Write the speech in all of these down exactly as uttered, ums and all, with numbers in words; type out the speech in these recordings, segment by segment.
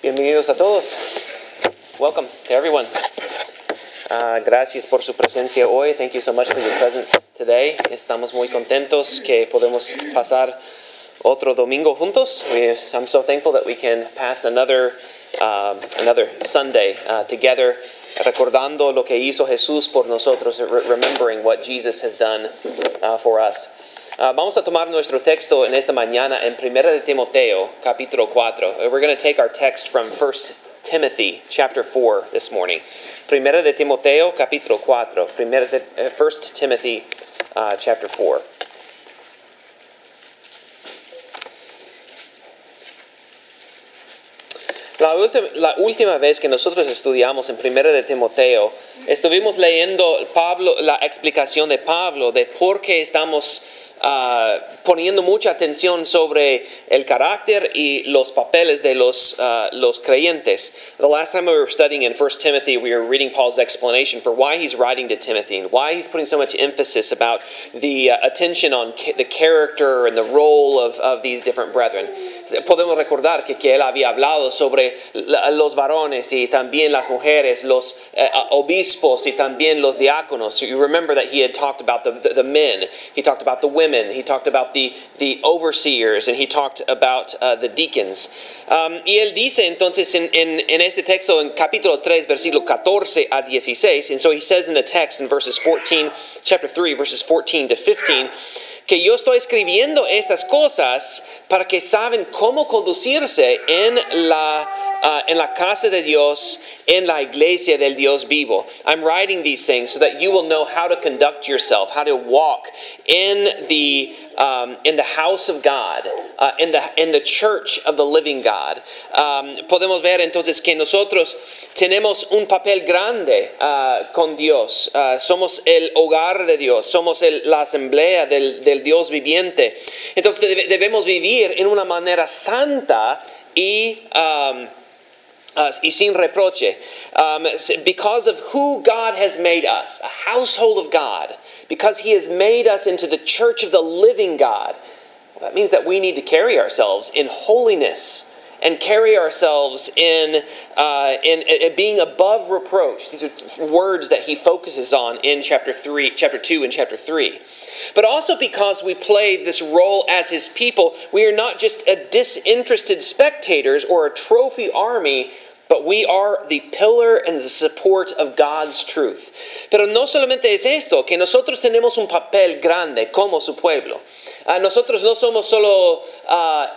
Bienvenidos a todos. Welcome to everyone. Uh, gracias por su presencia hoy. Thank you so much for your presence today. Estamos muy contentos que podemos pasar otro domingo juntos. We, I'm so thankful that we can pass another uh, another Sunday uh, together, recordando lo que hizo Jesús por nosotros, remembering what Jesus has done uh, for us. Uh, vamos a tomar nuestro texto en esta mañana en Primera de Timoteo, capítulo cuatro. We're going to take our text from First Timothy, chapter four, this morning. Primera de Timoteo, capítulo cuatro. Primera de, uh, First Timothy, uh, chapter four. La, ultima, la última vez que nosotros estudiamos en Primera de Timoteo, estuvimos leyendo Pablo, la explicación de Pablo de por qué estamos Uh, poniendo mucha atención sobre el carácter y los papeles de los, uh, los creyentes. The last time we were studying in First Timothy, we were reading Paul's explanation for why he's writing to Timothy and why he's putting so much emphasis about the uh, attention on ca- the character and the role of, of these different brethren. Podemos recordar que, que él había hablado sobre la, los varones y también las mujeres, los uh, obispos y también los diáconos. You remember that he had talked about the, the, the men, he talked about the women, he talked about the, the overseers, and he talked about uh, the deacons. Um, y él dice entonces en, en, en este texto, en capítulo tres, versículo catorce a dieciséis, and so he says in the text in verses fourteen, chapter three, verses fourteen to fifteen, que yo estoy escribiendo estas cosas para que saben cómo conducirse en la, uh, en la casa de Dios, en la iglesia del Dios vivo. I'm writing these things so that you will know how to conduct yourself, how to walk in the um, in the house of God, uh, in the in the church of the living God. Um, podemos ver entonces que nosotros tenemos un papel grande uh, con Dios. Uh, somos el hogar de Dios, somos el, la asamblea del, del Dios viviente. Entonces debemos vivir en una manera santa y um, Uh, y sin reproche, um, because of who God has made us, a household of God, because He has made us into the church of the living God. Well, that means that we need to carry ourselves in holiness and carry ourselves in, uh, in, in being above reproach. These are words that he focuses on in chapter three, chapter two, and chapter three. But also because we play this role as His people, we are not just a disinterested spectators or a trophy army, but we are the pillar and the support of God's truth. Pero no solamente es esto, que nosotros tenemos un papel grande como su pueblo. Uh, nosotros no somos solo, uh,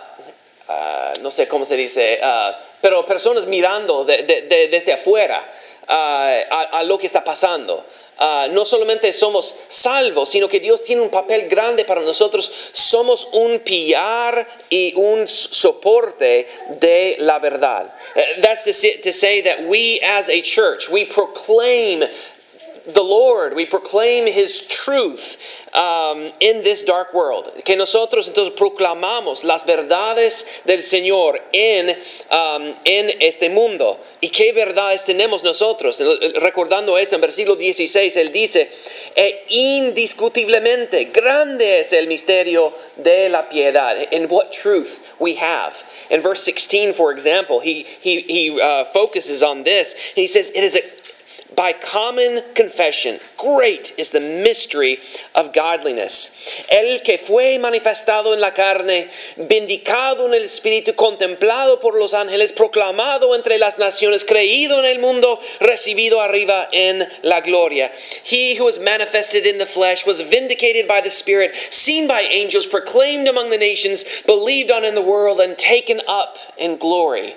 uh, no sé cómo se dice, uh, pero personas mirando de, de, de, desde afuera uh, a, a lo que está pasando. Uh, no solamente somos salvos, sino que Dios tiene un papel grande para nosotros. Somos un pilar y un soporte de la verdad. Uh, that's to say, to say that we as a church, we proclaim the Lord, we proclaim His truth um, in this dark world. Que nosotros entonces proclamamos las verdades del Señor en, um, en este mundo. ¿Y qué verdades tenemos nosotros? Recordando eso en versículo dieciséis, él dice, e indiscutiblemente grande es el misterio de la piedad. And what truth we have. In verse sixteen, for example, he, he, he uh, focuses on this. He says, it is a by common confession, great is the mystery of godliness. El que fue manifestado en la carne, vindicado en el espíritu, contemplado por los ángeles, proclamado entre las naciones, creído en el mundo, recibido arriba en la gloria. He who was manifested in the flesh was vindicated by the Spirit, seen by angels, proclaimed among the nations, believed on in the world, and taken up in glory.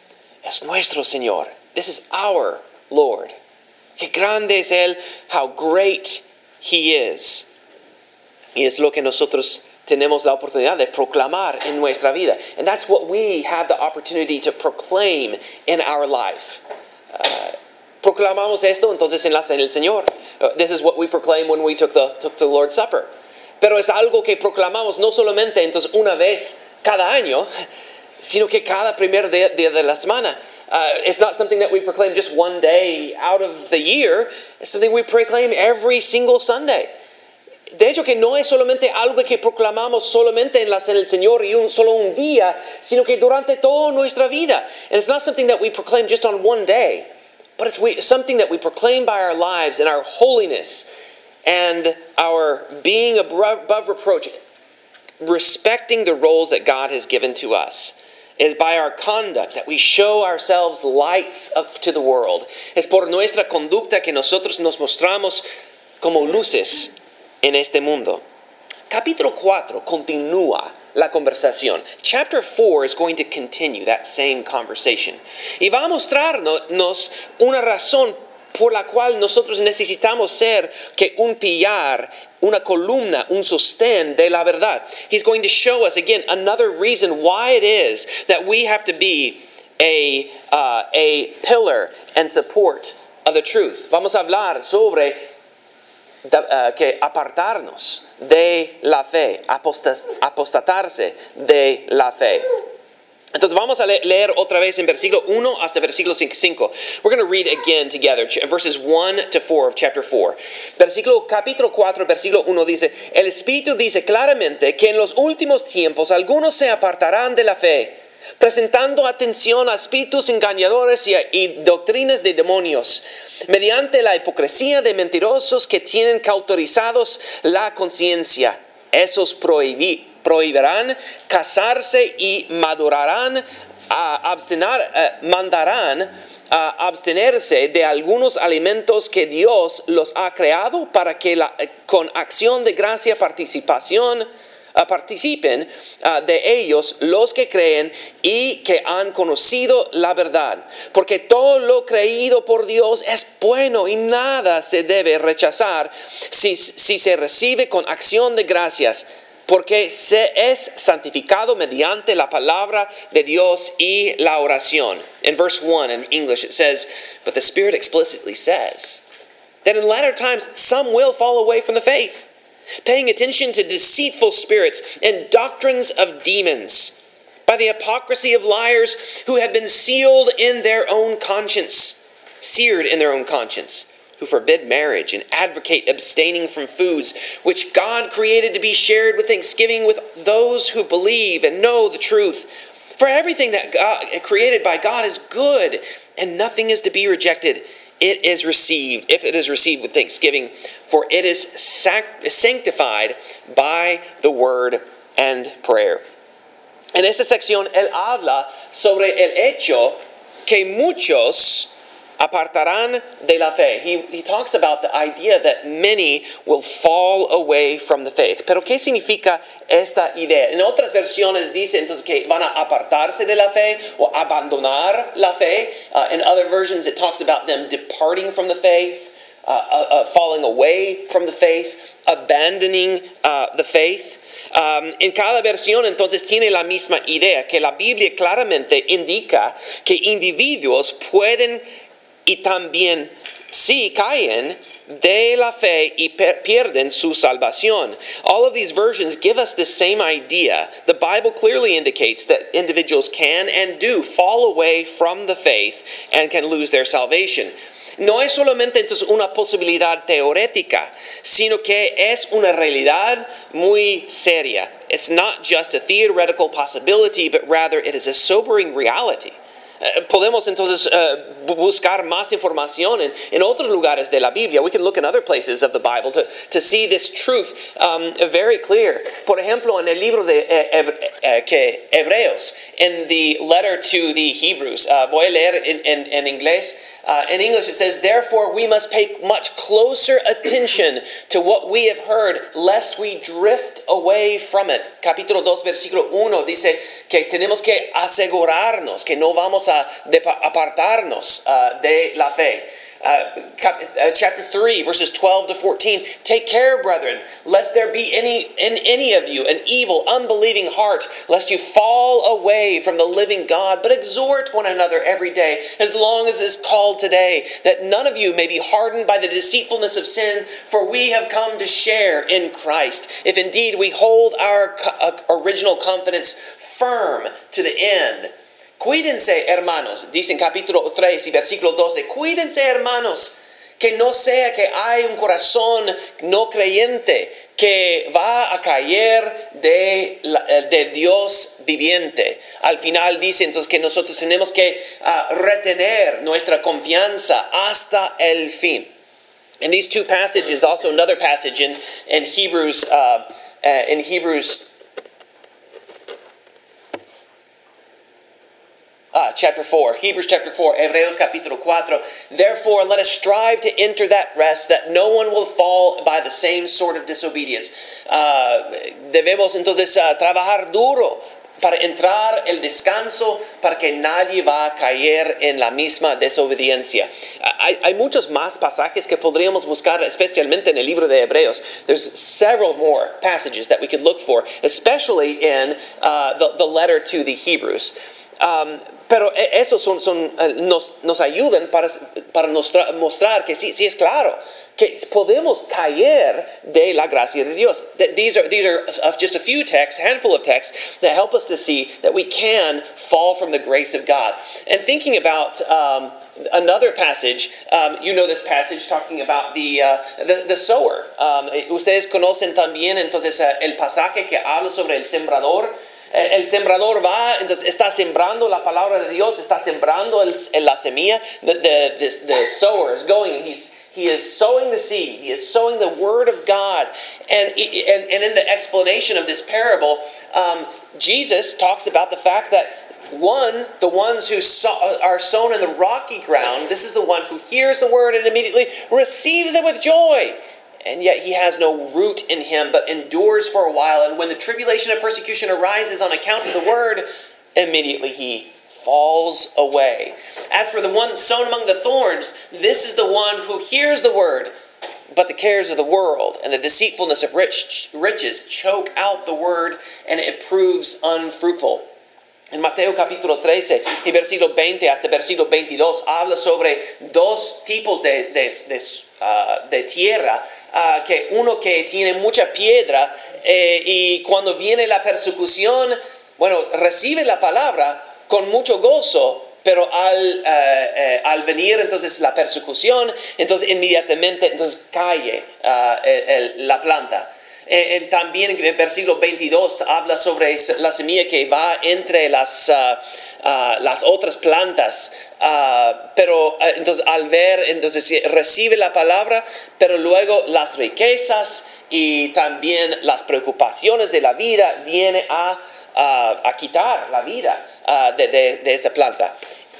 Es nuestro Señor. This is our Lord. Qué grande es Él, how great He is. Y es lo que nosotros tenemos la oportunidad de proclamar en nuestra vida. And that's what we have the opportunity to proclaim in our life. Uh, proclamamos esto entonces en la cena del Señor. Uh, this is what we proclaim when we took the, took the Lord's Supper. Pero es algo que proclamamos no solamente entonces una vez cada año, sino que cada primer día, día de la semana. Uh, it's not something that we proclaim just one day out of the year. It's something we proclaim every single Sunday. de hecho que no es solamente algo que proclamamos solamente en, las, en el Señor y un, solo un día, sino que durante toda nuestra vida. And it's not something that we proclaim just on one day, but it's we, something that we proclaim by our lives and our holiness and our being above, above reproach, respecting the roles that God has given to us. Is by our conduct that we show ourselves lights of, to the world. Es por nuestra conducta que nosotros nos mostramos como luces en este mundo. Capítulo cuatro continúa la conversación. Chapter four is going to continue that same conversation. Y va a mostrarnos una razón por la cual nosotros necesitamos ser que un pilar, una columna, un sostén de la verdad. He's going to show us again another reason why it is that we have to be a, uh, a pillar and support of the truth. Vamos a hablar sobre uh, que apartarnos de la fe, apostas, apostatarse de la fe. Entonces vamos a leer otra vez en versículo uno hasta versículo cinco. We're going to read again together, verses one to four of chapter four. Versículo, capítulo cuatro, versículo uno dice, el Espíritu dice claramente que en los últimos tiempos algunos se apartarán de la fe, presentando atención a espíritus engañadores y, a, y doctrinas de demonios, mediante la hipocresía de mentirosos que tienen cauterizados la conciencia. Esos prohibí prohibirán casarse y madurarán, uh, abstener, uh, mandarán uh, abstenerse de algunos alimentos que Dios los ha creado para que la, con acción de gracia participación uh, participen uh, de ellos los que creen y que han conocido la verdad. Porque todo lo creído por Dios es bueno y nada se debe rechazar si, si se recibe con acción de gracias, porque se es santificado mediante la palabra de Dios y la oración. In verse one in English it says, but the Spirit explicitly says that in latter times some will fall away from the faith, paying attention to deceitful spirits and doctrines of demons, by the hypocrisy of liars who have been sealed in their own conscience, seared in their own conscience, who forbid marriage and advocate abstaining from foods which God created to be shared with thanksgiving with those who believe and know the truth. For everything that God created by God is good, and nothing is to be rejected. It is received, if it is received with thanksgiving, for it is sac- sanctified by the word and prayer. En esta sección, él habla sobre el hecho que muchos apartarán de la fe. He, he talks about the idea that many will fall away from the faith. Pero ¿qué significa esta idea? En otras versiones dice entonces que van a apartarse de la fe o abandonar la fe. Uh, in other versions it talks about them departing from the faith, uh, uh, uh, falling away from the faith, abandoning uh, the faith. Um, en cada versión entonces tiene la misma idea, que la Biblia claramente indica que individuos pueden y también si caen de la fe y per- pierden su salvación. All of these versions give us the same idea. The Bible clearly indicates that individuals can and do fall away from the faith and can lose their salvation. No es solamente entonces una posibilidad teorética, sino que es una realidad muy seria. It's not just a theoretical possibility, but rather it is a sobering reality. Podemos entonces uh, buscar más información en, en otros lugares de la Biblia. We can look in other places of the Bible to, to see this truth um, very clear. Por ejemplo, en el libro de eh, eh, que Hebreos, in the letter to the Hebrews. Uh, voy a leer en, en, en inglés. Uh, in English it says, therefore we must pay much closer attention to what we have heard, lest we drift away from it. Capítulo dos, versículo uno dice que tenemos que asegurarnos que no vamos a apartarnos uh, de la fe. Uh, cap- uh, chapter three, verses twelve to fourteen. Take care, brethren, lest there be any in any of you an evil, unbelieving heart, lest you fall away from the living God. But exhort one another every day, as long as is called today, that none of you may be hardened by the deceitfulness of sin. For we have come to share in Christ, if indeed we hold our co- uh, original confidence firm to the end. Cuídense, hermanos, dice en capítulo tres y versículo doce, cuídense, hermanos, que no sea que hay un corazón no creyente que va a caer de, la, de Dios viviente. Al final dice entonces que nosotros tenemos que uh, retener nuestra confianza hasta el fin. In these two passages, also another passage in, in Hebrews, uh, uh, in Hebrews Ah, chapter four, Hebrews chapter four, Hebreos capítulo cuatro. Therefore, let us strive to enter that rest, that no one will fall by the same sort of disobedience. Uh, debemos entonces uh, trabajar duro para entrar el descanso, para que nadie va a caer en la misma desobediencia. Hay, hay muchos más pasajes que podríamos buscar, especialmente en el libro de Hebreos. There's several more passages that we could look for, especially in uh, the, the letter to the Hebrews. Um, Pero esos son, son, nos, nos ayudan para, para mostrar, mostrar que sí, sí es claro que podemos caer de la gracia de Dios. These are, these are just a few texts, a handful of texts that help us to see that we can fall from the grace of God. And thinking about um, another passage, um, you know this passage talking about the, uh, the, the sower. Um, ustedes conocen también entonces uh, el pasaje que habla sobre el sembrador. El sembrador va, entonces está sembrando la palabra de Dios, está sembrando el, la semilla. The, the, the, the sower is going, he's, he is sowing the seed, he is sowing the word of God. And, and, and in the explanation of this parable, um, Jesus talks about the fact that one, the ones who sow, are sown in the rocky ground, this is the one who hears the word and immediately receives it with joy. And yet he has no root in him, but endures for a while. And when the tribulation and persecution arises on account of the word, immediately he falls away. As for the one sown among the thorns, this is the one who hears the word, but the cares of the world and the deceitfulness of rich, riches choke out the word, and it proves unfruitful. En Mateo capítulo trece y versículo veinte hasta versículo veintidós habla sobre dos tipos de, de, de, uh, de tierra, uh, que uno que tiene mucha piedra eh, y cuando viene la persecución, bueno, recibe la palabra con mucho gozo, pero al, uh, uh, al venir entonces la persecución, entonces inmediatamente entonces cae uh, el, el, la planta. Eh, también en el versículo veintidós habla sobre la semilla que va entre las, uh, uh, las otras plantas, uh, pero uh, entonces al ver, entonces recibe la palabra, pero luego las riquezas y también las preocupaciones de la vida vienen a, uh, a quitar la vida uh, de, de, de esta planta.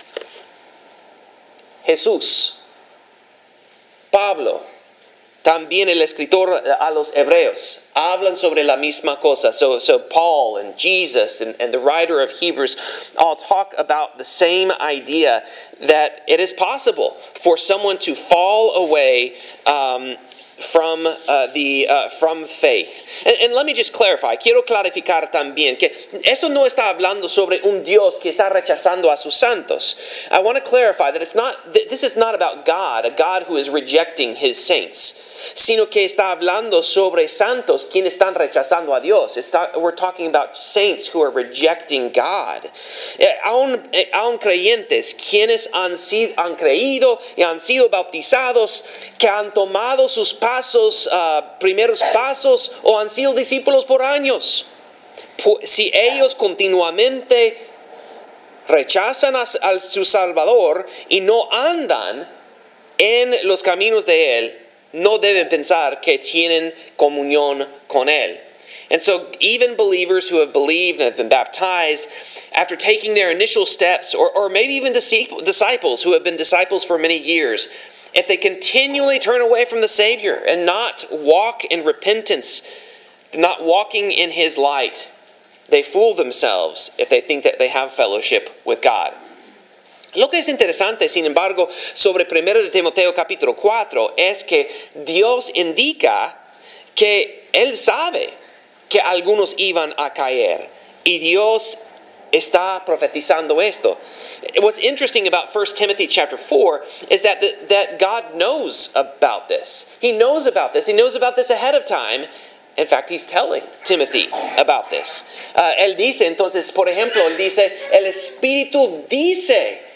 Jesús, Pablo, también el escritor a los hebreos hablan sobre la misma cosa. So, so Paul and Jesus and, and the writer of Hebrews all talk about the same idea, that it is possible for someone to fall away um, from uh, the uh, from faith. And, and let me just clarify. Quiero clarificar también que eso no está hablando sobre un Dios que está rechazando a sus santos. I want to clarify that it's not. This is not about God, a God who is rejecting His saints, sino que está hablando sobre santos quienes están rechazando a Dios. Está, we're talking about saints who are rejecting God. Eh, aún, eh, aún creyentes quienes han, sido, han creído y han sido bautizados, que han tomado sus pasos, uh, primeros pasos, o han sido discípulos por años. Si ellos continuamente rechazan a, a su Salvador y no andan en los caminos de Él, no deben pensar que tienen comunión con Él. And so even believers who have believed and have been baptized, after taking their initial steps, or, or maybe even disciples who have been disciples for many years, if they continually turn away from the Savior and not walk in repentance, not walking in His light, they fool themselves if they think that they have fellowship with God. Lo que es interesante, sin embargo, sobre primero de Timoteo capítulo cuatro es que Dios indica que Él sabe que algunos iban a caer y Dios está profetizando esto. What's interesting about First Timothy chapter four is that, the, that God knows about this. He knows about this. He knows about this ahead of time. In fact, he's telling Timothy about this. Uh, él dice, entonces, por ejemplo, él dice, el Espíritu dice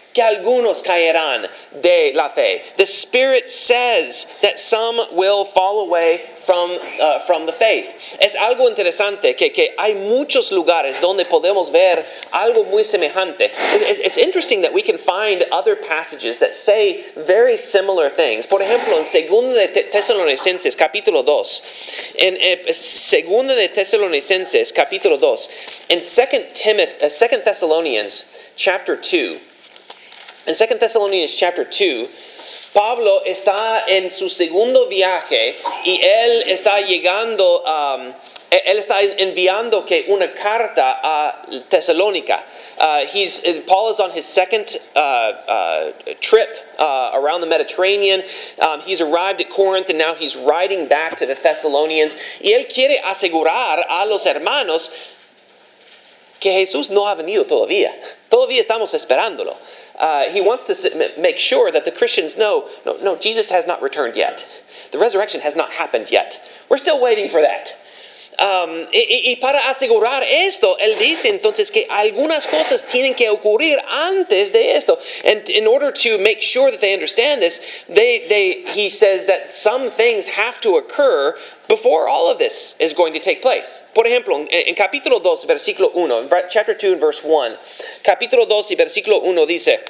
que algunos caerán de la fe. The Spirit says that some will fall away from, uh, from the faith. Es algo interesante que, que hay muchos lugares donde podemos ver algo muy semejante. It's, it's interesting that we can find other passages that say very similar things. Por ejemplo, en Segunda de Tesalonicenses capítulo dos, en eh, Segunda de Tesalonicenses capítulo dos, in Second Timothy, uh, Second Thessalonians chapter two. In Second Thessalonians chapter two, Pablo está en su segundo viaje y él está llegando, um, él está enviando que una carta a Tesalónica. Uh, he's Paul is on his second uh, uh, trip uh, around the Mediterranean. Um, he's arrived at Corinth and now he's riding back to the Thessalonians. Y él quiere asegurar a los hermanos que Jesús no ha venido todavía. Todavía estamos esperándolo. Uh, he wants to make sure that the Christians know, no, no, Jesus has not returned yet. The resurrection has not happened yet. We're still waiting for that. Um, y, y para asegurar esto, él dice entonces que algunas cosas tienen que ocurrir antes de esto. And in order to make sure that they understand this, they, they, he says that some things have to occur before all of this is going to take place. Por ejemplo, en, en capítulo dos, versículo uno, in chapter two, verse one, capítulo dos y versículo uno dice,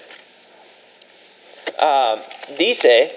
uh, dice,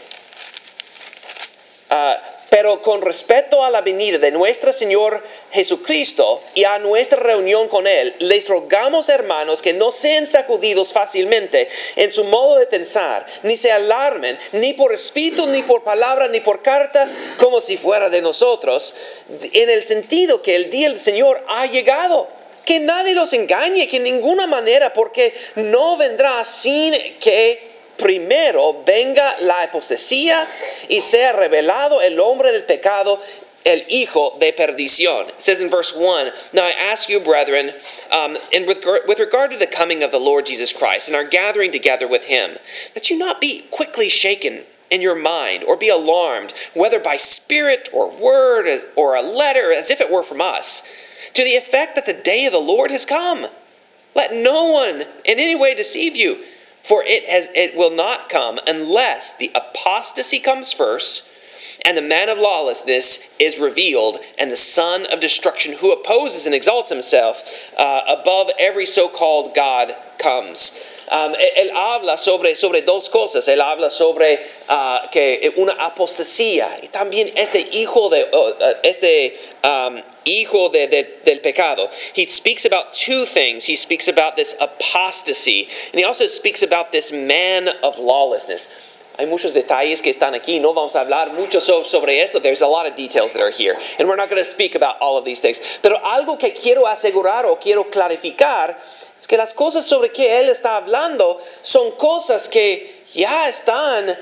uh, pero con respecto a la venida de nuestro Señor Jesucristo y a nuestra reunión con Él, les rogamos, hermanos, que no sean sacudidos fácilmente en su modo de pensar, ni se alarmen, ni por espíritu, ni por palabra, ni por carta, como si fuera de nosotros, en el sentido que el día del Señor ha llegado. Que nadie los engañe, que en ninguna manera, porque no vendrá sin que primero venga la apostasía y sea revelado el hombre del pecado, el hijo de perdición. It says in verse one, now I ask you, brethren, um, and with, with regard to the coming of the Lord Jesus Christ and our gathering together with him, that you not be quickly shaken in your mind or be alarmed, whether by spirit or word or a letter, as if it were from us, to the effect that the day of the Lord has come. Let no one in any way deceive you. For it has it will not come unless the apostasy comes first, and the man of lawlessness is revealed, and the son of destruction, who opposes and exalts himself uh, above every so-called God, comes. Um, él habla sobre, sobre dos cosas. Él habla sobre uh, que una apostasía y también este hijo de uh, este um, hijo de, de, del pecado. He speaks about two things. He speaks about this apostasy, and he also speaks about this man of lawlessness. Hay muchos detalles que están aquí. No vamos a hablar mucho sobre esto. There's a lot of details that are here, and we're not going to speak about all of these things. Pero algo que quiero asegurar o quiero clarificar es que las cosas sobre que él está hablando son cosas que ya están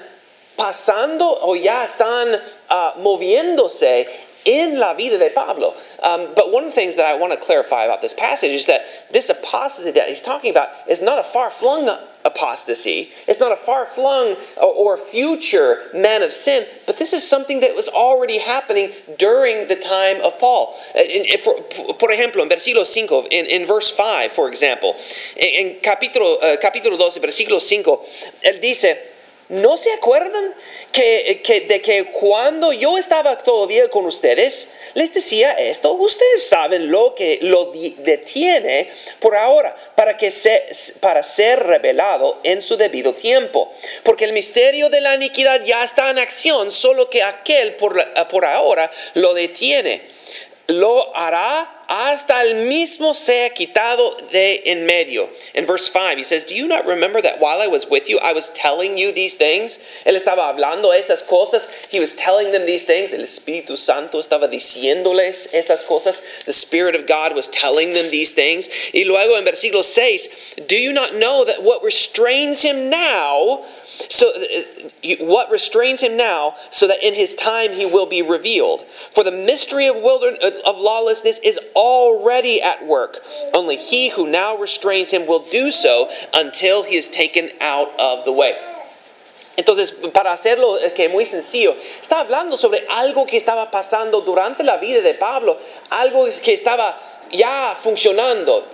pasando o ya están uh, moviéndose in la vida de Pablo. Um, but one of the things that I want to clarify about this passage is that this apostasy that he's talking about is not a far-flung apostasy. It's not a far-flung or, or future man of sin, but this is something that was already happening during the time of Paul. In, in, for, por ejemplo, en versículo cinco, in, in verse five, for example, en, en capítulo, uh, capítulo doce, versículo cinco, él dice, ¿no se acuerdan que, que, de que cuando yo estaba todavía con ustedes, les decía esto? Ustedes saben lo que lo detiene por ahora para, que se, para ser revelado en su debido tiempo. Porque el misterio de la iniquidad ya está en acción, solo que aquel por, por ahora lo detiene. Lo hará hasta el mismo sea quitado de en medio. In verse five, he says, do you not remember that while I was with you, I was telling you these things? Él estaba hablando estas cosas. He was telling them these things. El Espíritu Santo estaba diciéndoles estas cosas. The Spirit of God was telling them these things. Y luego en versículo seis, do you not know that what restrains him now, so uh, what restrains him now, so that in his time he will be revealed? For the mystery of wilderness, of lawlessness is already at work. Only he who now restrains him will do so until he is taken out of the way. Entonces, para hacerlo que es muy sencillo, está hablando sobre algo que estaba pasando durante la vida de Pablo, algo que estaba ya funcionando.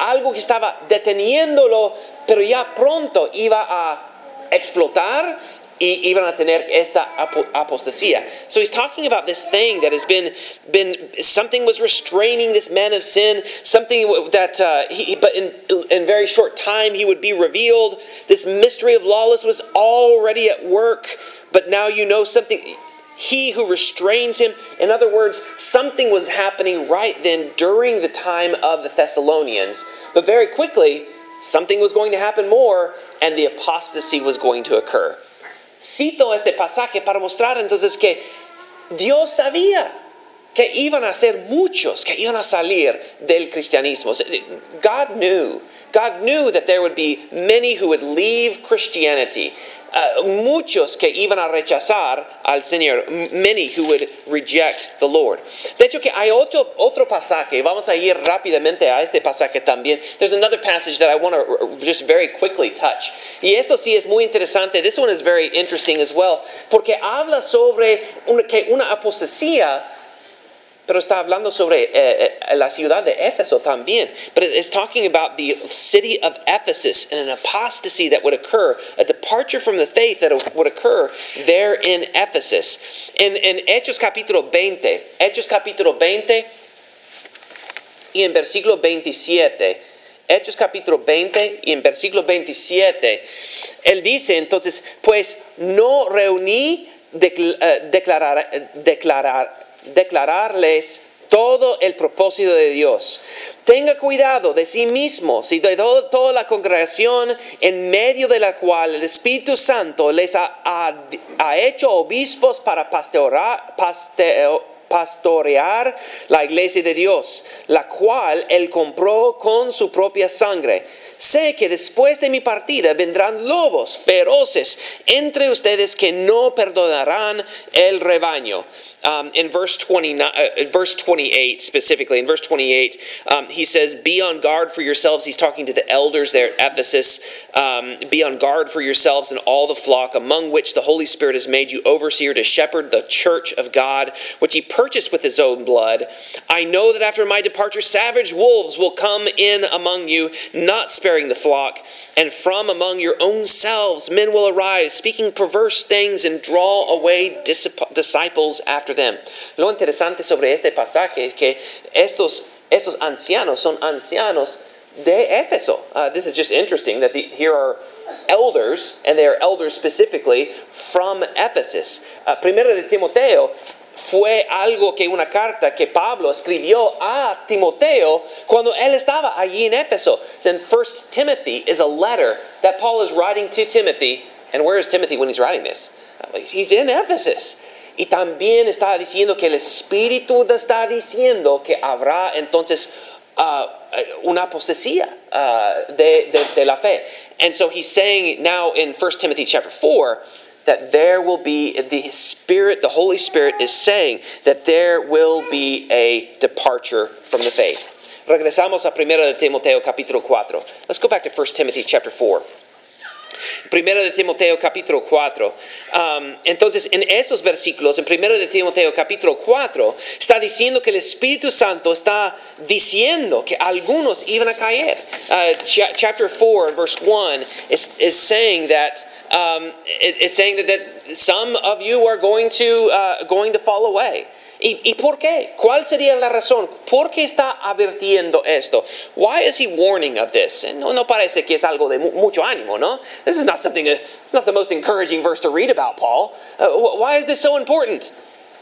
algo que estaba deteniéndolo, pero ya pronto iba a explotar y iban a tener esta ap- apostasía. So he's talking about this thing that has been, been something was restraining this man of sin, something that, uh, he, but in, in very short time he would be revealed. This mystery of lawless was already at work, but now you know something. He who restrains him. In other words, something was happening right then during the time of the Thessalonians. But very quickly, something was going to happen more, and the apostasy was going to occur. Cito este pasaje para mostrar entonces que Dios sabía que iban a ser muchos que iban a salir del cristianismo. God knew. God knew that there would be many who would leave Christianity. Uh, muchos que iban a rechazar al Señor. Many who would reject the Lord. De hecho que hay otro, otro pasaje. Vamos a ir rápidamente a este pasaje también. There's another passage that I want to just very quickly touch. Y esto sí es muy interesante. This one is very interesting as well. Porque habla sobre una, que una apostasía, pero está hablando sobre eh, eh, la ciudad de Éfeso también. But it's talking about the city of Ephesus and an apostasy that would occur, a departure from the faith that would occur there in Ephesus. En, en Hechos capítulo veinte, Hechos capítulo veinte y en versículo veintisiete, Hechos capítulo veinte y en versículo veintisiete, él dice entonces, pues no reuní decl- uh, declarar, declarar declararles todo el propósito de Dios. Tenga cuidado de sí mismos y de todo, toda la congregación en medio de la cual el Espíritu Santo les ha, ha, ha hecho obispos para pastorear, pastorear pastorear la iglesia de Dios, la cual él compró con su propia sangre. Sé que después de mi partida vendrán lobos feroces entre ustedes que no perdonarán el rebaño. Um, in verse twenty-nine, uh, verse twenty-eight specifically, in verse twenty-eight, um, he says, "Be on guard for yourselves." He's talking to the elders there at Ephesus. Um, "Be on guard for yourselves and all the flock, among which the Holy Spirit has made you overseer to shepherd the church of God, which He purchased with His own blood. I know that after my departure, savage wolves will come in among you, not sparing the flock, and from among your own selves men will arise, speaking perverse things, and draw away disciples after them." Lo interesante sobre este pasaje es que estos, estos ancianos son ancianos de Éfeso. Uh, this is just interesting that the, here are elders, and they are elders specifically from Ephesus. Uh, Primero de Timoteo fue algo que una carta que Pablo escribió a Timoteo cuando él estaba allí en Éfeso. And First Timothy is a letter that Paul is writing to Timothy. And where is Timothy when he's writing this? He's in Ephesus. Y también está diciendo que el Espíritu está diciendo que habrá entonces uh, una apostasía uh, de, de, de la fe. And so he's saying now in First Timothy chapter four that there will be the Spirit, the Holy Spirit is saying that there will be a departure from the faith. Regresamos a Primero de Timoteo capítulo cuatro. Let's go back to First Timothy chapter four. Primero de Timoteo capítulo cuatro. Um, entonces, en esos versículos, en Primero de Timoteo capítulo cuatro, está diciendo que el Espíritu Santo está diciendo que algunos iban a caer. Uh, ch- chapter four, verse one, is, is saying that um, it, it's saying that, that some of you are going to uh, going to fall away. ¿Y, ¿Y por qué? ¿Cuál sería la razón? ¿Por qué está advirtiendo esto? Why is he warning of this? No, no parece que es algo de mu- mucho ánimo, ¿no? This is not something, uh, it's not the most encouraging verse to read about, Paul. Uh, why is this so important?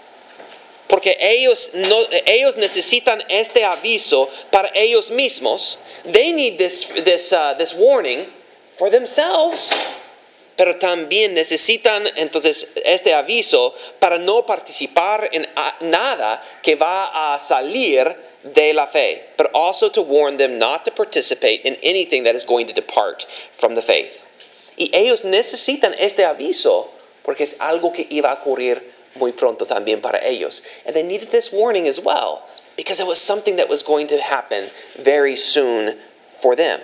Porque ellos, no, ellos necesitan este aviso para ellos mismos. They need this, this, uh, this warning for themselves. Pero también necesitan entonces este aviso para no participar en nada que va a salir de la fe, but also to warn them not to participate in anything that is going to depart from the faith. Y ellos necesitan este aviso porque es algo que iba a ocurrir muy pronto también para ellos. And they needed this warning as well because it was something that was going to happen very soon for them.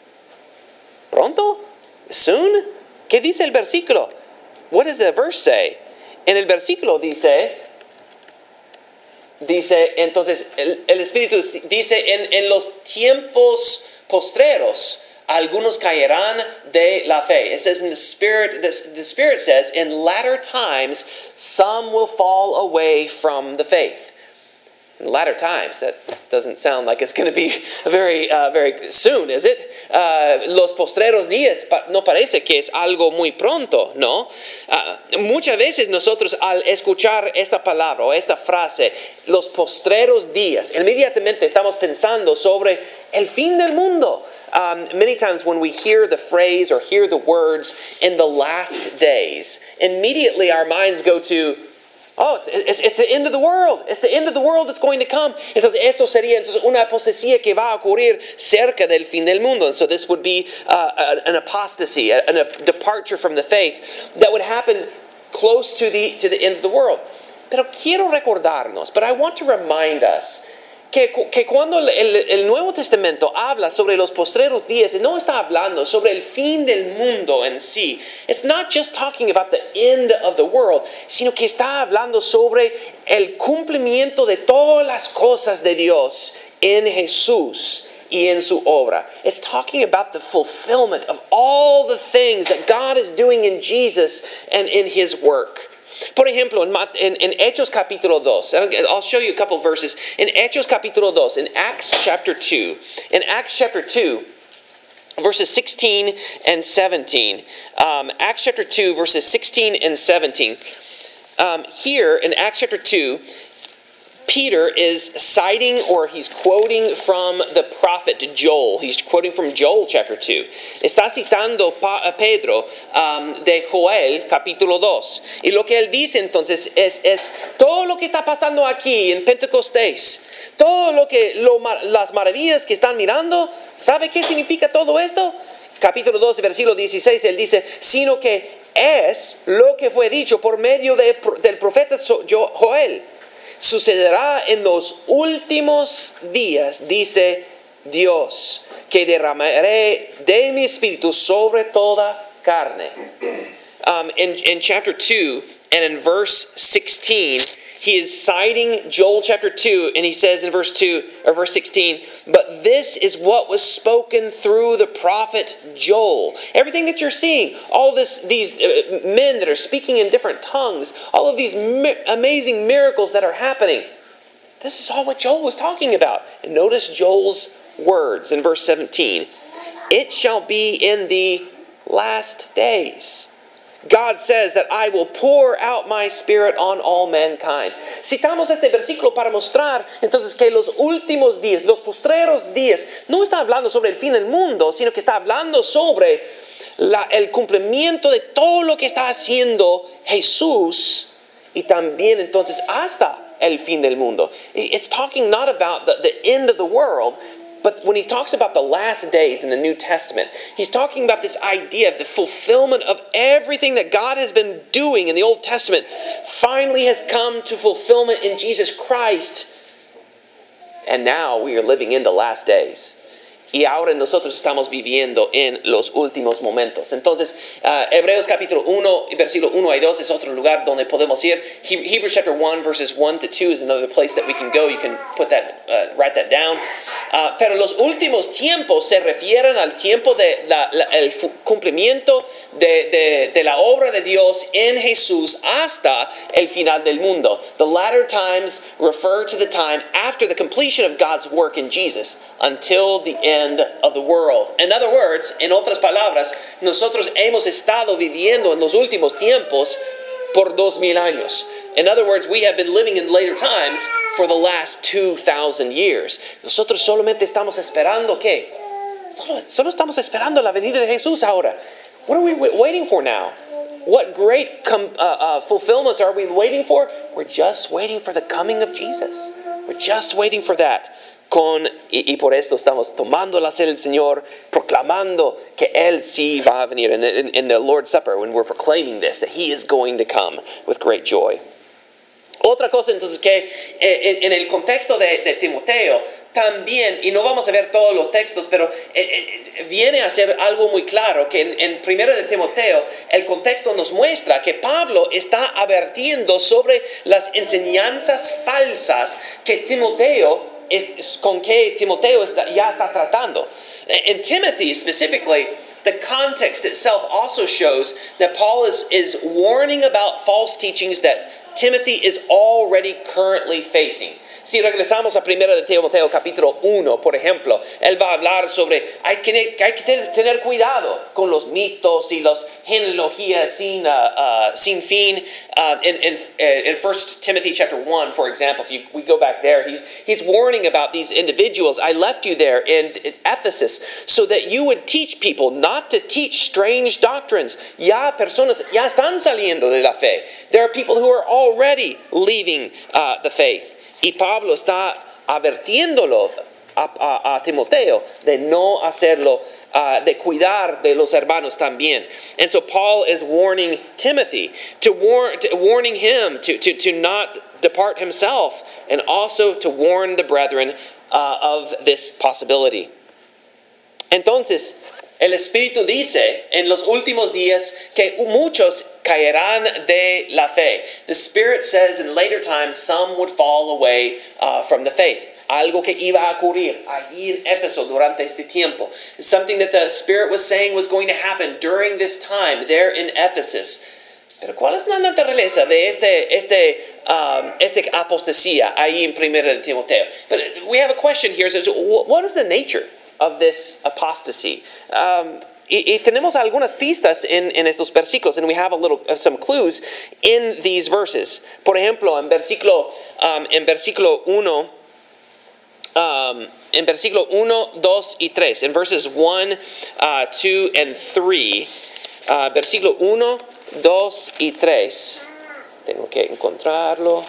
¿Pronto? ¿Soon? ¿Qué dice el versículo? What does the verse say? En el versículo dice, dice, entonces, el, el Espíritu dice, en, en los tiempos postreros algunos caerán de la fe. It says in the Spirit, the, the Spirit says, in latter times, some will fall away from the faith. In latter times, that doesn't sound like it's going to be very, uh, very soon, is it? Uh, los postreros días no parece que es algo muy pronto, ¿no? Uh, muchas veces nosotros al escuchar esta palabra o esta frase, los postreros días, inmediatamente estamos pensando sobre el fin del mundo. Um, many times when we hear the phrase or hear the words in the last days, immediately our minds go to, oh, it's, it's, it's the end of the world. It's the end of the world that's going to come. Entonces, esto sería entonces una apostasía que va a ocurrir cerca del fin del mundo. And so this would be uh, an apostasy, a, a departure from the faith that would happen close to the, to the end of the world. Pero quiero recordarnos, but I want to remind us Que, que cuando el, el Nuevo Testamento habla sobre los postreros días, no está hablando sobre el fin del mundo en sí. It's not just talking about the end of the world, sino que está hablando sobre el cumplimiento de todas las cosas de Dios en Jesús y en su obra. It's talking about the fulfillment of all the things that God is doing in Jesus and in His work. Por ejemplo, en, en, en Hechos capítulo dos, I'll show you a couple verses. In Hechos capítulo dos, in Acts chapter two, in Acts chapter two, verses sixteen and seventeen. Um, Acts chapter two, verses sixteen and seventeen. Um, here in Acts chapter two, Peter is citing or he's quoting from the prophet Joel. He's quoting from Joel chapter two. Está citando a Pedro um, de Joel capítulo dos. Y lo que él dice entonces es, es todo lo que está pasando aquí en Pentecostés, todo lo que lo, las maravillas que están mirando, ¿sabe qué significa todo esto? Capítulo dos, versículo dieciséis, él dice, sino que es lo que fue dicho por medio de, del profeta Joel. Sucederá en los últimos días, dice Dios, que derramaré de mi espíritu sobre toda carne. Um, in, in chapter two and in verse sixteen, he is citing Joel chapter two, and he says in verse two or verse sixteen, but this is what was spoken through the prophet Joel. Everything that you're seeing, all this, these uh, men that are speaking in different tongues, all of these mi- amazing miracles that are happening, this is all what Joel was talking about. And notice Joel's words in verse seventeen. It shall be in the last days. God says that I will pour out my spirit on all mankind. Citamos este versículo para mostrar entonces que los últimos días, los postreros días, no está hablando sobre el fin del mundo, sino que está hablando sobre la, el cumplimiento de todo lo que está haciendo Jesús y también entonces hasta el fin del mundo. It's talking not about the, the end of the world, but when he talks about the last days in the New Testament, he's talking about this idea of the fulfillment of everything that God has been doing in the Old Testament finally has come to fulfillment in Jesus Christ. And now we are living in the last days. Y ahora nosotros estamos viviendo en los últimos momentos. Entonces, uh, Hebreos capítulo uno, versículo uno y dos es otro lugar donde podemos ir. He- Hebrews chapter one, verses one to two is another place that we can go. You can put that, uh, write that down. Uh, pero los últimos tiempos se refieren al tiempo de la, la, el fu- cumplimiento de, de, de la obra de Dios en Jesús hasta el final del mundo. The latter times refer to the time after the completion of God's work in Jesus until the end of the world. In other words, en otras palabras, nosotros hemos estado viviendo en los últimos tiempos por dos mil años. In other words, we have been living in later times for the last two thousand years. Nosotros solamente estamos esperando ¿qué? Solo, solo estamos esperando la venida de Jesús ahora. What are we waiting for now? What great com- uh, uh, fulfillment are we waiting for? We're just waiting for the coming of Jesus. We're just waiting for that. Con, y, y por esto estamos tomando la cena del Señor, proclamando que Él sí va a venir. In the, in, in the Lord's Supper, when we're proclaiming this, that He is going to come with great joy. Otra cosa entonces que eh, en, en el contexto de, de Timoteo también, y no vamos a ver todos los textos, pero eh, eh, viene a ser algo muy claro, que en, en primero de Timoteo el contexto nos muestra que Pablo está advirtiendo sobre las enseñanzas falsas que Timoteo es, es con qué Timoteo está, ya está tratando. And Timothy specifically, the context itself also shows that Paul is, is warning about false teachings that Timothy is already currently facing. Si regresamos a primera de Timoteo capítulo uno, por ejemplo, él va a hablar sobre hay que, hay que tener cuidado con los mitos y las genealogías sin, uh, uh, sin fin. Uh, in, in, in First Timothy chapter one, for example, if you, we go back there, he's, he's warning about these individuals. I left you there in, in Ephesus so that you would teach people not to teach strange doctrines. Ya personas ya están saliendo de la fe. There are people who are already leaving uh, the faith. Y Pablo está advirtiéndolo a, a, a Timoteo de no hacerlo, uh, de cuidar de los hermanos también. And so Paul is warning Timothy, to warn, to, warning him to, to, to not depart himself, and also to warn the brethren uh, of this possibility. Entonces, el Espíritu dice en los últimos días que muchos caerán de la fe. The Spirit says in later times some would fall away uh, from the faith. Algo que iba a ocurrir allí en Éfeso durante este tiempo. It's something that the Spirit was saying was going to happen during this time there in Ephesus. Pero ¿cuál es la naturaleza de este, este, um, este apostasía ahí en primera de Timoteo? But we have a question here. Says, what is the nature of this apostasy? Um, y, y tenemos algunas pistas en, en estos versículos, and we have a little uh, some clues in these verses. Por ejemplo, en versículo um, en versículo uno, um, en versículo uno, dos y tres, in verses one, uh, two, and three, uh, versículo uno, dos y tres. Tengo que encontrarlo.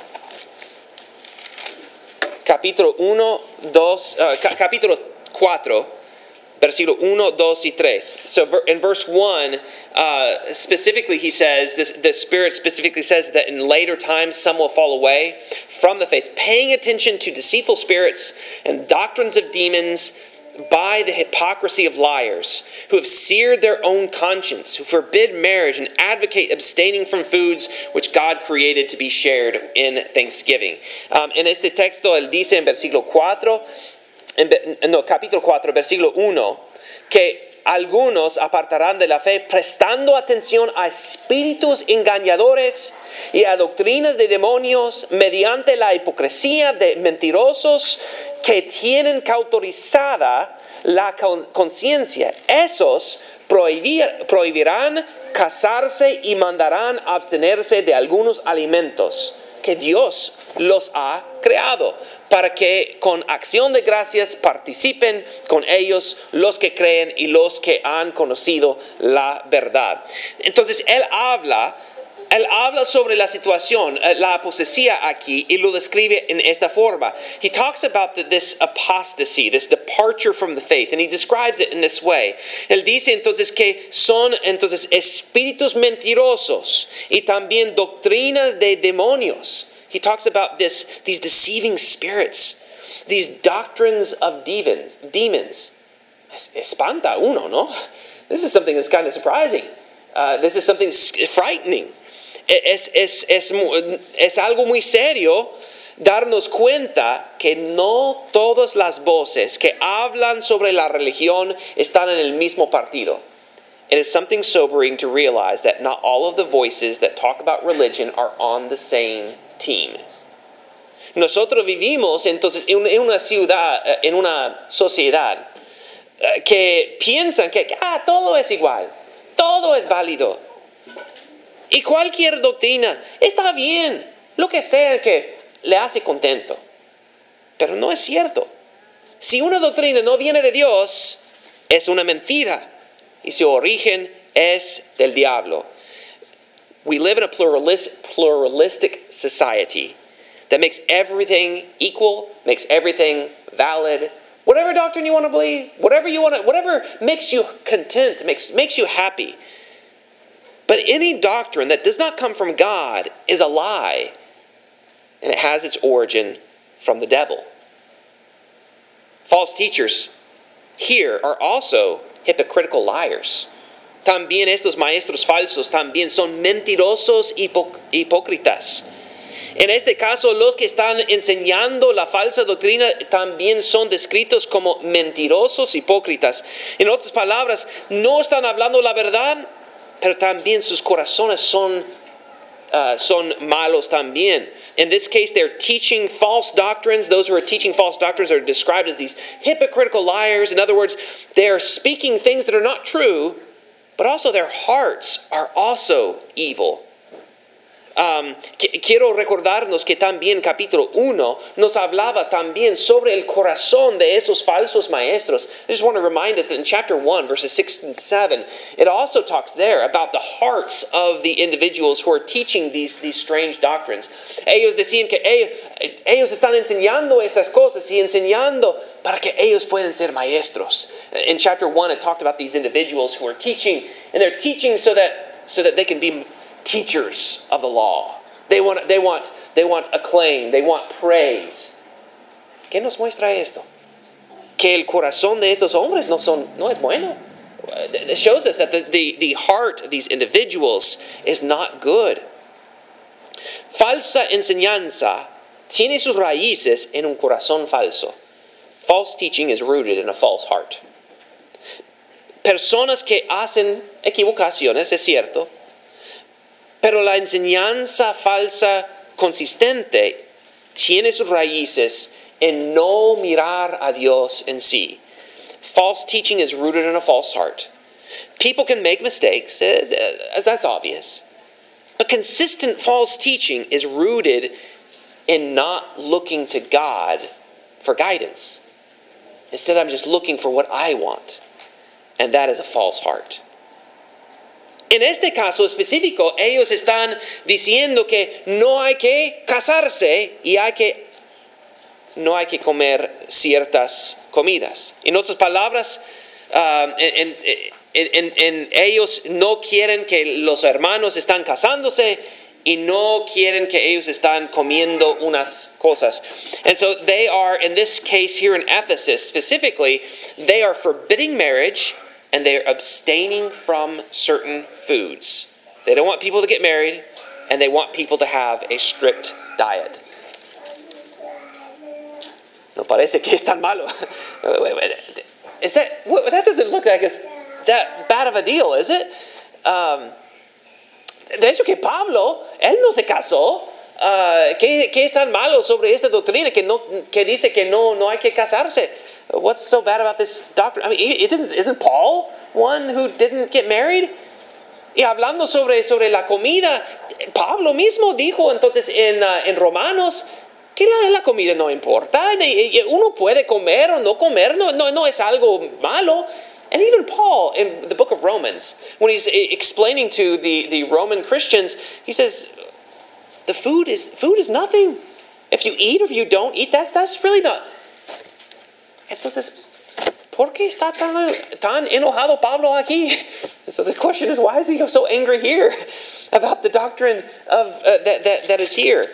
Capítulo uno, dos, uh, ca- capítulo cuatro, versículo uno, dos y tres. So in verse one, uh, specifically he says, this, the Spirit specifically says that in later times some will fall away from the faith, paying attention to deceitful spirits and doctrines of demons by the hypocrisy of liars, who have seared their own conscience, who forbid marriage and advocate abstaining from foods which God created to be shared in thanksgiving. Um, en este texto él dice en versículo cuatro, En, no, capítulo cuatro, versículo uno, que algunos apartarán de la fe prestando atención a espíritus engañadores y a doctrinas de demonios mediante la hipocresía de mentirosos que tienen cauterizada la conciencia. Esos prohibir, prohibirán casarse y mandarán abstenerse de algunos alimentos que Dios los ha creado, para que con acción de gracias participen con ellos los que creen y los que han conocido la verdad. Entonces él habla, él habla sobre la situación, la apostasía aquí, y lo describe en esta forma. He talks about the, this apostasy, this departure from the faith, and he describes it in this way. Él dice entonces que son entonces espíritus mentirosos y también doctrinas de demonios. He talks about this, these deceiving spirits, these doctrines of demons. Demons. Espanta uno, no? This is something that's kind of surprising. Uh, this is something frightening. Es, es, es, es algo muy serio darnos cuenta que no todas las voces que hablan sobre la religión están en el mismo partido. It is something sobering to realize that not all of the voices that talk about religion are on the same team. Nosotros vivimos entonces en una ciudad, en una sociedad que piensan que ah, todo es igual, todo es válido. Y cualquier doctrina está bien, lo que sea que le hace contento. Pero no es cierto. Si una doctrina no viene de Dios, es una mentira. Y su origen es del diablo. We live in a pluralist, pluralistic society that makes everything equal, makes everything valid. Whatever doctrine you want to believe, whatever you want to, whatever makes you content, makes makes you happy. But any doctrine that does not come from God is a lie, and it has its origin from the devil. False teachers here are also hypocritical liars. También estos maestros falsos también son mentirosos y hipócritas. En este caso, los que están enseñando la falsa doctrina también son descritos como mentirosos, hipócritas. En otras palabras, no están hablando la verdad, pero también sus corazones son, uh, son malos también. In this case, they're teaching false doctrines. Those who are teaching false doctrines are described as these hypocritical liars. In other words, they're speaking things that are not true, but also their hearts are also evil. Um, quiero recordarnos que también capítulo uno nos hablaba también sobre el corazón de esos falsos maestros. I just want to remind us that in chapter one, verses six and seven, it also talks there about the hearts of the individuals who are teaching these, these strange doctrines. Ellos decían que ellos, ellos están enseñando estas cosas y enseñando para que ellos puedan ser maestros. In chapter one, it talked about these individuals who are teaching, and they're teaching so that, so that they can be teachers of the law. They want, they want, they want acclaim. They want praise. ¿Qué nos muestra esto? Que el corazón de estos hombres no son, no es bueno. It shows us that the, the, the heart of these individuals is not good. Falsa enseñanza tiene sus raíces en un corazón falso. False teaching is rooted in a false heart. Personas que hacen equivocaciones, es cierto, pero la enseñanza falsa consistente tiene sus raíces en no mirar a Dios en sí. False teaching is rooted in a false heart. People can make mistakes, that's obvious. But consistent false teaching is rooted in not looking to God for guidance. Instead, I'm just looking for what I want. And that is a false heart. En este caso específico, ellos están diciendo que no hay que casarse y hay que, no hay que comer ciertas comidas. En otras palabras, uh, en, en, en, en ellos no quieren que los hermanos están casándose y no quieren que ellos están comiendo unas cosas. And so they are, in this case here in Ephesus specifically, they are forbidding marriage and they're abstaining from certain foods. They don't want people to get married, and they want people to have a strict diet. No parece que es tan malo. Is that, that doesn't look like it's that bad of a deal, is it? Um, de hecho que Pablo, él no se casó. Uh, ¿qué, ¿Qué es tan malo sobre esta doctrina que, no, que dice que no, no hay que casarse? What's so bad about this doctrine? I mean, isn't, isn't Paul one who didn't get married? Y hablando sobre, sobre la comida, Pablo mismo dijo entonces en, uh, en Romanos que la, la comida no importa. Uno puede comer o no comer, no, no, no es algo malo. And even Paul in the book of Romans, when he's explaining to the, the Roman Christians, he says, the food is food is nothing. If you eat or if you don't eat, that's, that's really not. Entonces, ¿por qué está tan, tan enojado Pablo aquí? So the question is, why is he so angry here about the doctrine of uh, that, that, that is here?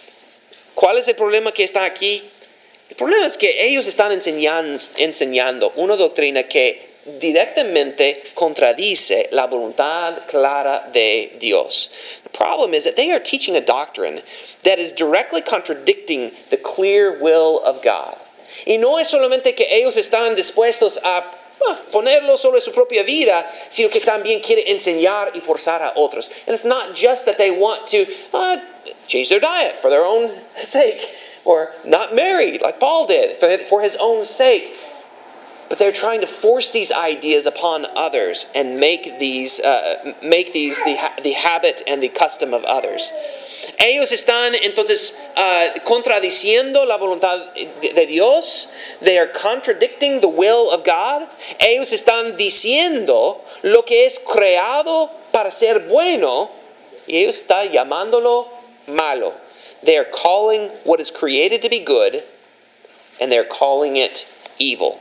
¿Cuál es el problema que está aquí? El problema es que ellos están enseñando, enseñando una doctrina que directamente contradice la voluntad clara de Dios. The problem is that they are teaching a doctrine that is directly contradicting the clear will of God. Y no es solamente que ellos están dispuestos a ah, ponerlo sobre su propia vida, sino que también quiere enseñar y forzar a otros. And it's not just that they want to uh, change their diet for their own sake, or not marry like Paul did for, for his own sake. But they're trying to force these ideas upon others and make these, uh, make these the, ha- the habit and the custom of others. Ellos están entonces uh, contradiciendo la voluntad de, de Dios. They are contradicting the will of God. Ellos están diciendo lo que es creado para ser bueno y ellos están llamándolo malo. They are calling what is created to be good and they're calling it evil.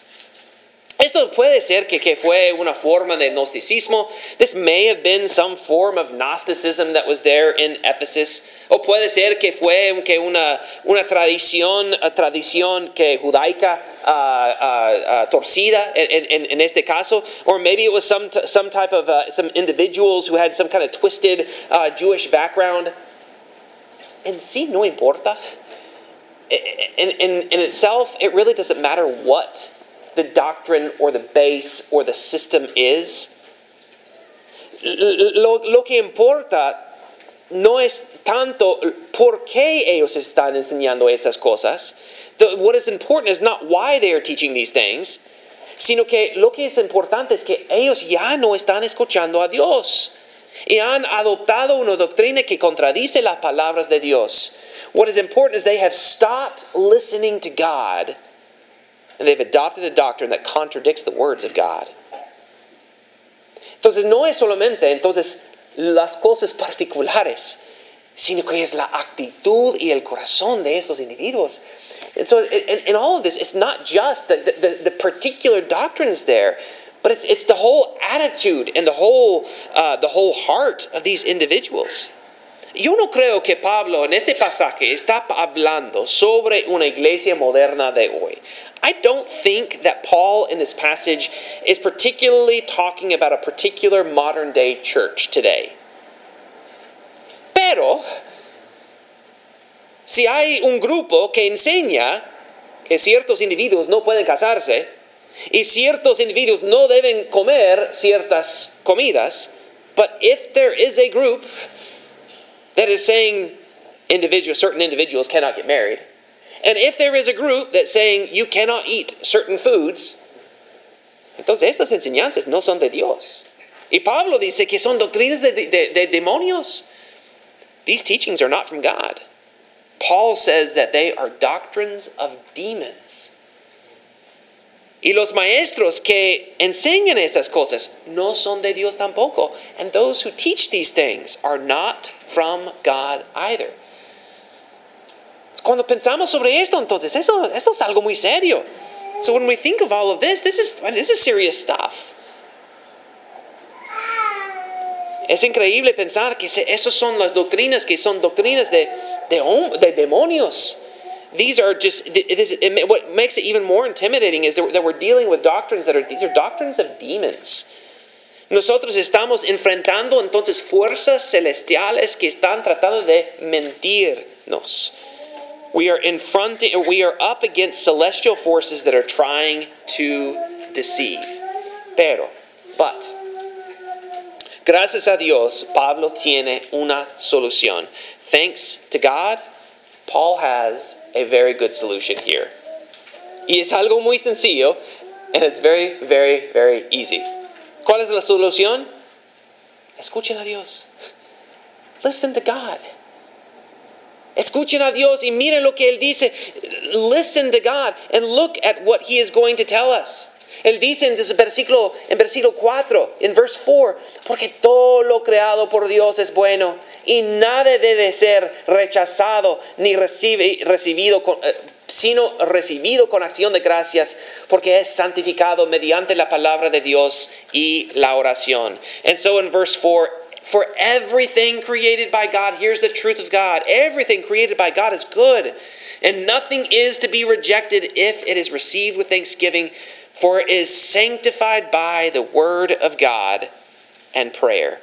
Esto puede ser que, que fue una forma de gnosticismo. This may have been some form of Gnosticism that was there in Ephesus. O puede ser que fue que una, una tradición, a tradición que judaica uh, uh, uh, torcida en, en, en este caso. Or maybe it was some, t- some type of, uh, some individuals who had some kind of twisted uh, Jewish background. en sí no importa. In, in, in itself, it really doesn't matter what the doctrine or the base or the system is. Lo, lo que importa no es tanto por qué ellos están enseñando esas cosas. The, what is important is not why they are teaching these things, sino que lo que es importante es que ellos ya no están escuchando a Dios y han adoptado una doctrina que contradice las palabras de Dios. What is important is they have stopped listening to God and they've adopted a doctrine that contradicts the words of God. Entonces no es solamente entonces las cosas particulares, sino que es la actitud y el corazón de estos individuos. And so in, in all of this, it's not just the, the, the particular doctrines there, but it's, it's the whole attitude and the whole, uh, the whole heart of these individuals. Yo no creo que Pablo en este pasaje está hablando sobre una iglesia moderna de hoy. I don't think that Paul in this passage is particularly talking about a particular modern day church today. Pero, si hay un grupo que enseña que ciertos individuos no pueden casarse y ciertos individuos no deben comer ciertas comidas, but if there is a group that is saying individual, certain individuals cannot get married, and if there is a group that's saying you cannot eat certain foods, entonces estas enseñanzas no son de Dios. Y Pablo dice que son doctrinas de, de, de demonios. These teachings are not from God. Paul says that they are doctrines of demons. Y los maestros que enseñan esas cosas no son de Dios tampoco. And those who teach these things are not from God either. Cuando pensamos sobre esto, entonces, eso, esto es algo muy serio. So when we think of all of this, this is, this is serious stuff. Es increíble pensar que esas son las doctrinas que son doctrinas de, de, de demonios. These are just, this, it, what makes it even more intimidating is that we're dealing with doctrines that are, these are doctrines of demons. Nosotros estamos enfrentando entonces fuerzas celestiales que están tratando de mentirnos. We are in front, we are up against celestial forces that are trying to deceive. Pero, but, gracias a Dios, Pablo tiene una solución. Thanks to God, Paul has a very good solution here. Y es algo muy sencillo, and it's very, very, very easy. ¿Cuál es la solución? Escuchen a Dios. Listen to God. Escuchen a Dios y miren lo que Él dice. Listen to God and look at what He is going to tell us. Él dice en versículo, en versículo cuatro, in verse four, porque todo lo creado por Dios es bueno y nada debe ser rechazado ni recibe, recibido con, eh, sino recibido con acción de gracias, porque es santificado mediante la palabra de Dios y la oración. And so in verse four, for everything created by God, here's the truth of God, everything created by God is good, and nothing is to be rejected if it is received with thanksgiving, for it is sanctified by the word of God and prayer.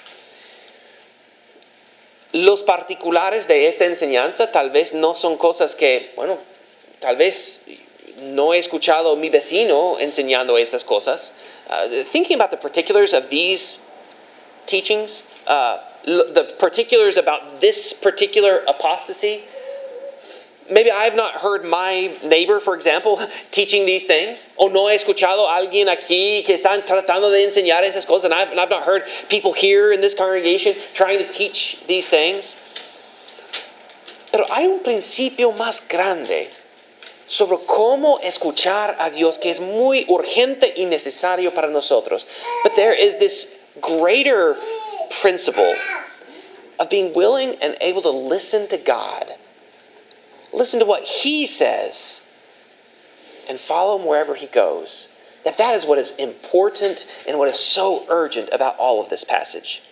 Los particulares de esta enseñanza tal vez no son cosas que, bueno, tal vez no he escuchado a mi vecino enseñando esas cosas. Uh, thinking about the particulars of these teachings, uh, the particulars about this particular apostasy, maybe I have not heard my neighbor, for example, teaching these things. O no he escuchado a alguien aquí que están tratando de enseñar esas cosas. And I've, and I've not heard people here in this congregation trying to teach these things. Pero hay un principio más grande sobre cómo escuchar a Dios que es muy urgente y necesario para nosotros. But there is this greater principle of being willing and able to listen to God. Listen to what He says and follow Him wherever He goes. That that is what is important and what is so urgent about all of this passage.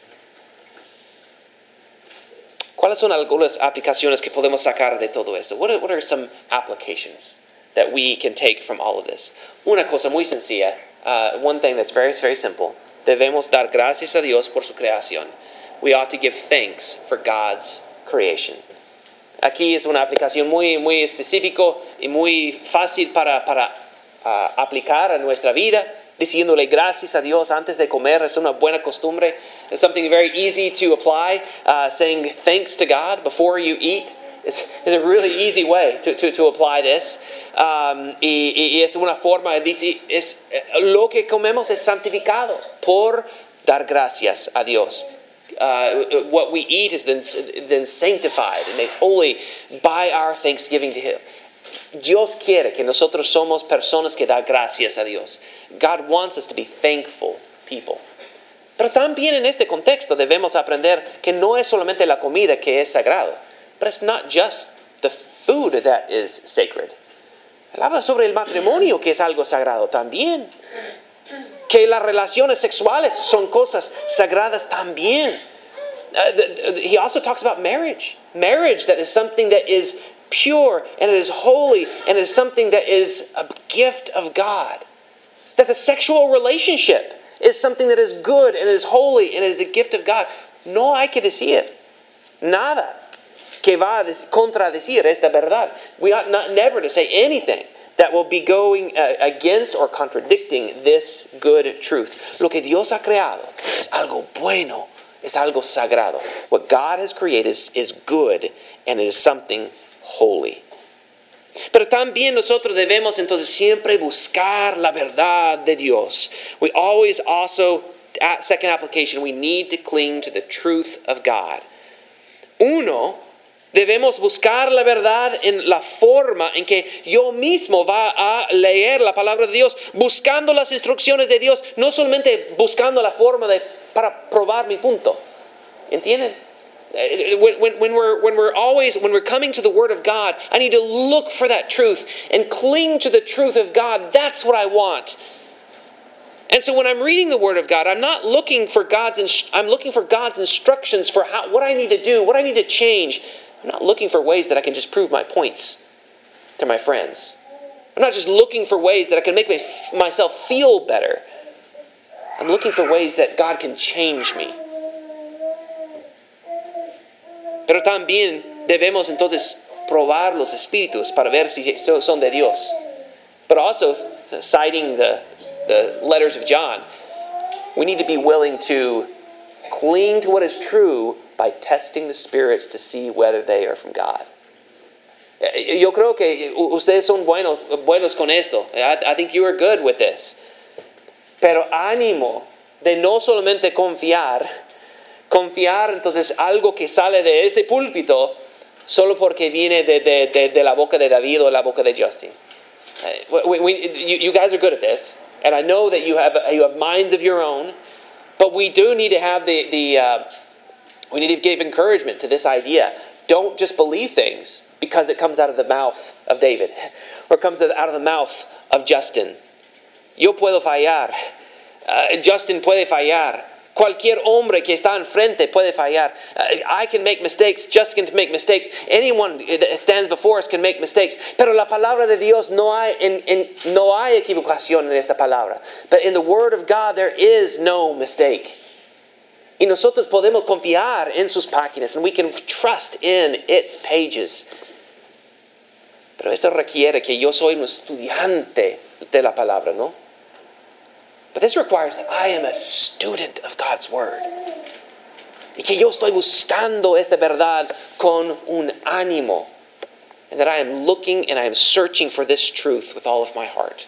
¿Cuáles son algunas aplicaciones que podemos sacar de todo esto? What are, what are some applications that we can take from all of this? Una cosa muy sencilla, uh, one thing that's very, very simple. Debemos dar gracias a Dios por su creación. We ought to give thanks for God's creation. Aquí es una aplicación muy, muy específico y muy fácil para, para uh, aplicar a nuestra vida. Diciéndole gracias a Dios antes de comer es una buena costumbre. It's something very easy to apply. Uh, saying thanks to God before you eat is, is a really easy way to, to, to apply this. Um, y, y es una forma, dice, es, lo que comemos es santificado por dar gracias a Dios. Uh, what we eat is then, then sanctified and made holy by our thanksgiving to Him. Dios quiere que nosotros somos personas que dan gracias a Dios. God wants us to be thankful people. Pero también en este contexto debemos aprender que no es solamente la comida que es sagrado. But it's not just the food that is sacred. Él habla sobre el matrimonio que es algo sagrado también. Que las relaciones sexuales son cosas sagradas también. Uh, the, the, he also talks about marriage. Marriage that is something that is pure and it is holy and it is something that is a gift of God. That the sexual relationship is something that is good and is holy and is a gift of God. No hay que decir nada que va a contradecir esta verdad. We ought not never to say anything that will be going uh, against or contradicting this good truth. Lo que Dios ha creado es algo bueno, es algo sagrado. What God has created is, is good and it is something holy. Pero también nosotros debemos entonces siempre buscar la verdad de Dios. We always also, at second application, we need to cling to the truth of God. Uno, debemos buscar la verdad en la forma en que yo mismo va a leer la palabra de Dios, buscando las instrucciones de Dios, no solamente buscando la forma de, para probar mi punto. ¿Entienden? When, when, when, we're, when we're always, when we're coming to the Word of God, I need to look for that truth and cling to the truth of God. That's what I want. And so when I'm reading the Word of God, I'm not looking for God's, I'm looking for God's instructions for how, what I need to do, what I need to change. I'm not looking for ways that I can just prove my points to my friends. I'm not just looking for ways that I can make my, myself feel better. I'm looking for ways that God can change me. Pero también debemos entonces probar los espíritus para ver si son de Dios. But also, citing the, the letters of John, we need to be willing to cling to what is true by testing the spirits to see whether they are from God. Yo creo que ustedes son buenos, buenos con esto. I, I think you are good with this. Pero ánimo de no solamente confiar, confiar entonces algo que sale de este púlpito solo porque viene de, de, de, de la boca de David o la boca de Justin. We, we, you, you guys are good at this, and I know that you have you have minds of your own, but we do need to have the the uh, we need to give encouragement to this idea. Don't just believe things because it comes out of the mouth of David or comes out of the mouth of Justin. Yo puedo fallar. Uh, Justin puede fallar. Cualquier hombre que está enfrente puede fallar. I can make mistakes. Justin can make mistakes. Anyone that stands before us can make mistakes. Pero la palabra de Dios no hay, en, en, no hay equivocación en esta palabra. But in the Word of God there is no mistake. Y nosotros podemos confiar en sus páginas. And we can trust in its pages. Pero eso requiere que yo soy un estudiante de la palabra, ¿no? But this requires that I am a student of God's Word. Y que yo estoy buscando esta verdad con un ánimo. And that I am looking and I am searching for this truth with all of my heart.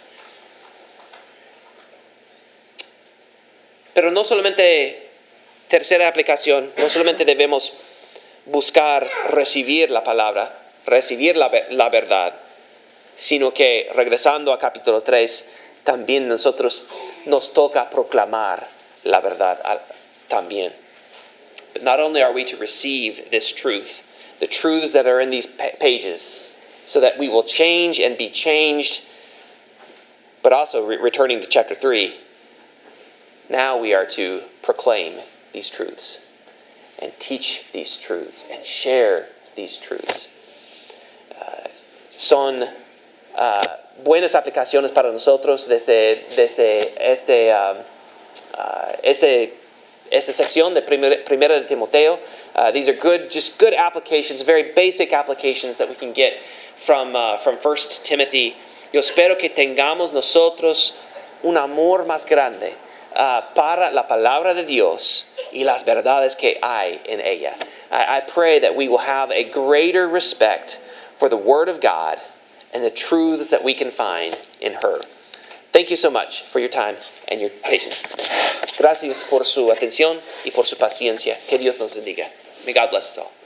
Pero no solamente, tercera aplicación, no solamente debemos buscar recibir la palabra, recibir la, la verdad, sino que, regresando a capítulo tres, también nosotros nos toca proclamar la verdad también. But not only are we to receive this truth, the truths that are in these pages, so that we will change and be changed, but also re- returning to chapter three, now we are to proclaim these truths and teach these truths and share these truths. Uh, son uh, buenas aplicaciones para nosotros desde, desde este, um, uh, este esta sección de Primera, primera de Timoteo. Uh, these are good, just good applications, very basic applications that we can get from, uh, from First Timothy. Yo espero que tengamos nosotros un amor más grande uh, para la palabra de Dios y las verdades que hay en ella. I, I pray that we will have a greater respect for the Word of God and the truths that we can find in her. Thank you so much for your time and your patience. Gracias por su atención y por su paciencia. Que Dios nos bendiga. May God bless us all.